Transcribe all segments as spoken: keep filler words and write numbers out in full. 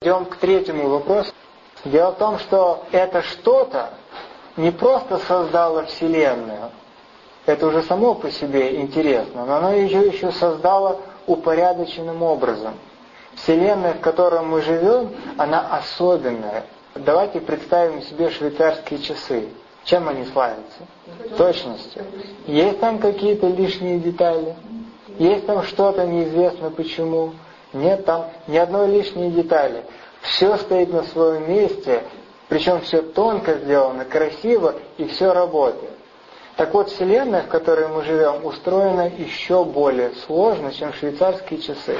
Идем к третьему вопросу. Дело в том, что это что-то не просто создало Вселенную. Это уже само по себе интересно, но оно ее еще создало упорядоченным образом. Вселенная, в которой мы живем, она особенная. Давайте представим себе швейцарские часы. Чем они славятся? Точностью. Есть там какие-то лишние детали? Есть там что-то неизвестно почему? Нет там ни одной лишней детали. Все стоит на своем месте, причем все тонко сделано, красиво и все работает. Так вот, Вселенная, в которой мы живем, устроена еще более сложно, чем швейцарские часы.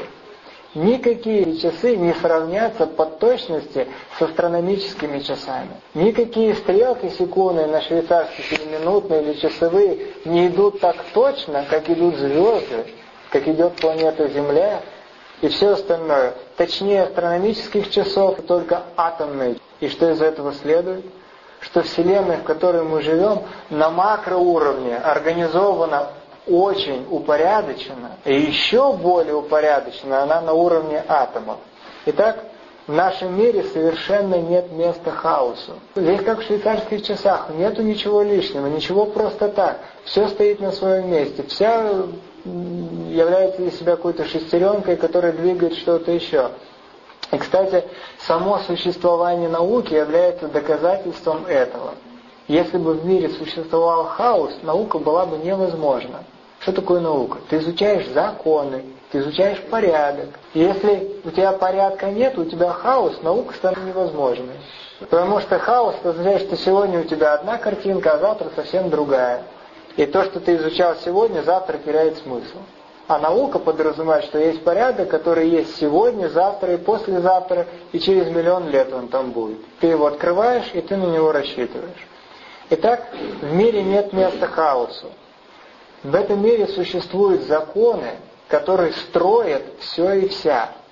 Никакие часы не сравнятся по точности с астрономическими часами. Никакие стрелки секундные на швейцарских или минутные или часовые не идут так точно, как идут звезды, как идет планета Земля и все остальное. Точнее астрономических часов только атомные. И что из этого следует? Что Вселенная, в которой мы живем, на макроуровне организована очень упорядочена, и еще более упорядочена она на уровне атомов. Итак, в нашем мире совершенно нет места хаосу. Здесь как в швейцарских часах, нету ничего лишнего, ничего просто так. Все стоит на своем месте, вся является из себя какой-то шестеренкой, которая двигает что-то еще. И, кстати, само существование науки является доказательством этого. Если бы в мире существовал хаос, наука была бы невозможна. Что такое наука? Ты изучаешь законы, ты изучаешь порядок. Если у тебя порядка нет, у тебя хаос, наука станет невозможной. Потому что хаос означает, что сегодня у тебя одна картинка, а завтра совсем другая. И то, что ты изучал сегодня, завтра теряет смысл. А наука подразумевает, что есть порядок, который есть сегодня, завтра и послезавтра, и через миллион лет он там будет. Ты его открываешь, и ты на него рассчитываешь. Итак, в мире нет места хаосу. В этом мире существуют законы, которые строят все и вся.